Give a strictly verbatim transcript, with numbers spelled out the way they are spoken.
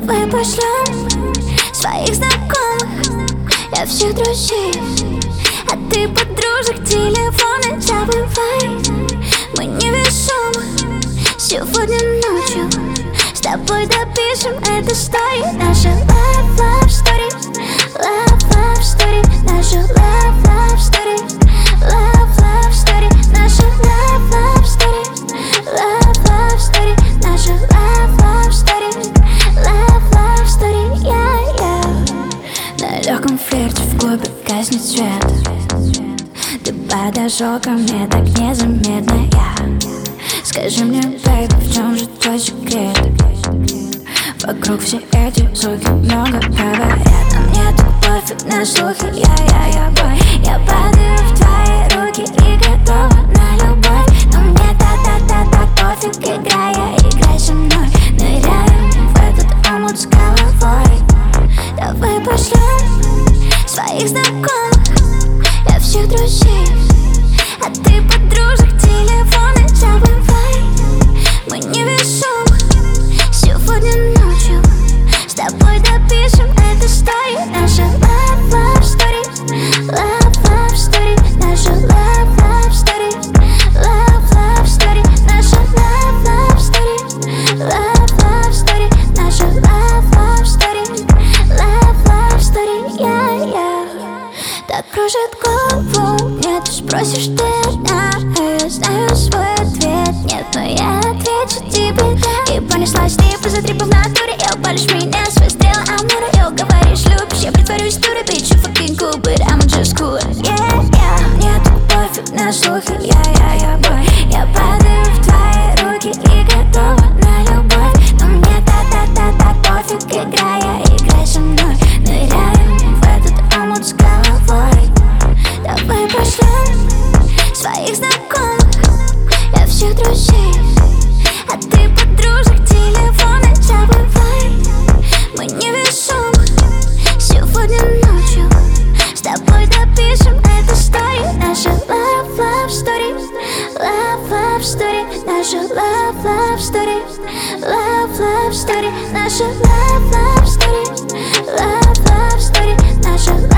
Давай пошлем своих знакомых, я всех друзей, а ты подружек телефоны забывай. Мы невесомы сегодня ночью, с тобой допишем эту историю. Наша love, love story, love, love story, наша love, love story, love, love story, наша love, love story, love, love story, наша love, love story, love, love story, yeah, yeah. На легком флирте в клубе гаснет свет, ты подошел ко мне так незаметно, я. Скажи мне, бэйби, в чем же твой секрет? Вокруг все эти звуки много говорят, а мне так пофиг на слухи, я-я-я, бой. Я падаю в твои руки и готова на любовь, но мне та-та-та-та пофиг, играя, играй со мной. Ныряем в этот омут с головой. Давай пошлем своих знакомых, я всех друзей, а ты подружек телефоны забывай. Мы невесомы сегодня ночью, с тобой допишем эту историю. Наша love, love story, love, love story, наша love, love story, love, love story, наша love, love story, love, love story, наша love, love story, love, love story, yeah, yeah. Так кружит голову, мне ты спросишь, ты одна, а я знаю свой ответ. Нет, но я отвечу тебе да. И понеслась ты за трипы в натуре, и упалишь меня свои стрелы амура. И говоришь, любишь, я притворюсь дурой, bitch, you fucking cool, but I'm just cool, yeah, yeah. Мне так пофиг на слухи, я-я-я, бой. Я падаю в твои руки и готова на любовь, но мне та-та-та-та пофиг, играя, играй со мной. Ныряем в этот омут с головой. Давай пошлем своих знакомых, я всех друзей, а ты подружек телефоны забывай. Мы невесомы сегодня ночью, с тобой допишем эту историю. Наша love, love story, love, love story, наша love, love story, love, love story, наша love, love story, love, love story, наша